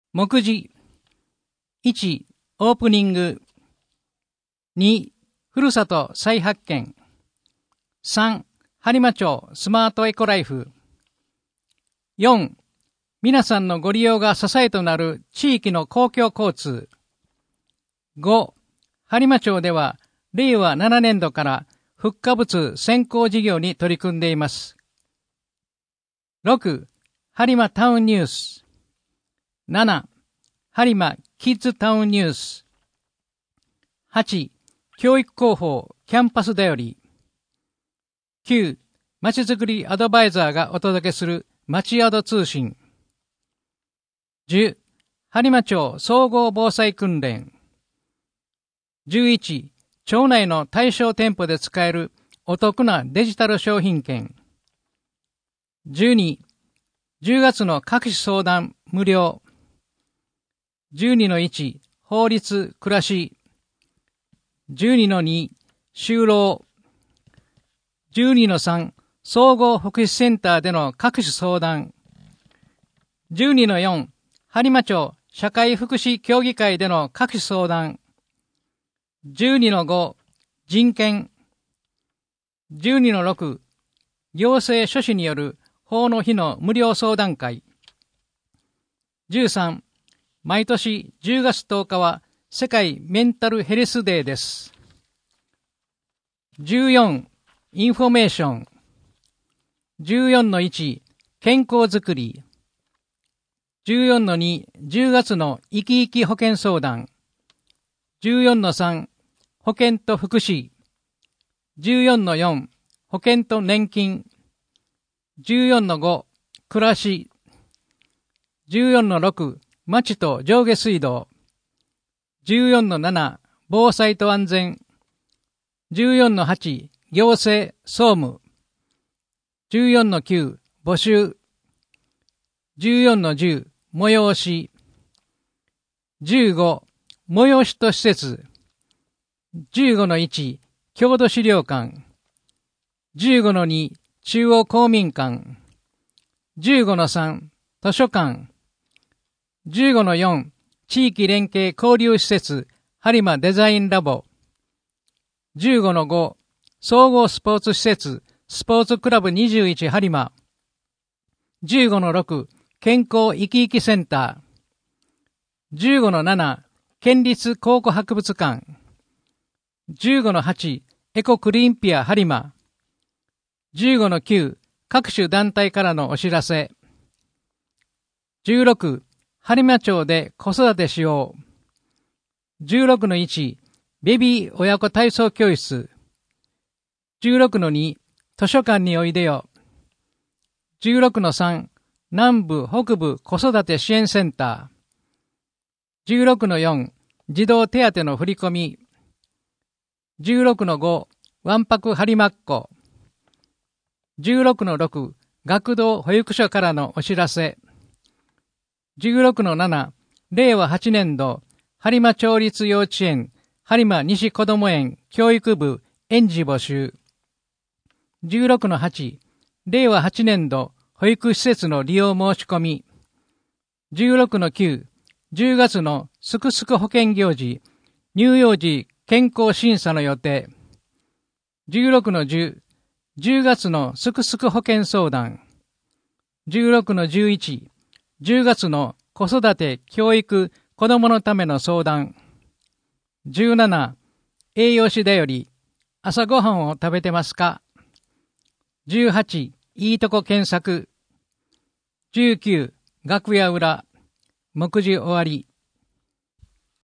目次。1、オープニング。2、ふるさと再発見。3、播磨町スマートエコライフ。4、皆さんのご利用が支えとなる地域の公共交通。5、播磨町では令和7年度から復化物先行事業に取り組んでいます。6、播磨タウンニュース。7、播磨キッズタウンニュース。8、教育広報キャンパスだより。9、まちづくりアドバイザーがお届けするまちアド通信。10、播磨町総合防災訓練。11、町内の対象店舗で使えるお得なデジタル商品券。12、10月の各種相談無料。12-1、法律暮らし。12-2、就労。12-3、総合福祉センターでの各種相談。12-4、播磨町社会福祉協議会での各種相談。12-5、人権。12-6、行政書士による法の日の無料相談会。13、毎年10月10日は世界メンタルヘルスデーです。14、インフォメーション。14-1、健康づくり。14-2、10月の生き生き保険相談。14-3、保険と福祉。14-4、保険と年金。14-5、暮らし。14-6、町と上下水道。14-7、防災と安全。14-8、行政、総務。14-9、募集。14-10、催し。15、催しと施設。15-1、郷土資料館。15-2、中央公民館。15-3、図書館。15-4、地域連携交流施設、播磨デザインラボ。15-5、総合スポーツ施設、スポーツクラブ21播磨。15-6、健康生き生きセンター。15-7、県立考古博物館。15-8、エコクリーンピア播磨。15-9、各種団体からのお知らせ。16、播磨町で子育てしよう。16-1、ベビー親子体操教室。16-2、図書館においでよ。16-3、南部北部子育て支援センター。16-4、児童手当の振り込み。16-5、わんぱく播磨っ子。16-6、学童保育所からのお知らせ。16-7、令和8年度、播磨町立幼稚園、播磨西こども園教育部園児募集。16-8、令和8年度、保育施設の利用申し込み。16-9、10月のすくすく保険行事、乳幼児健康審査の予定。16-10、10月のすくすく保険相談。16-11、10月の子育て教育子どものための相談。17、栄養士だより、朝ごはんを食べてますか？ 18、いいとこ検索。19、楽屋裏。目次終わり。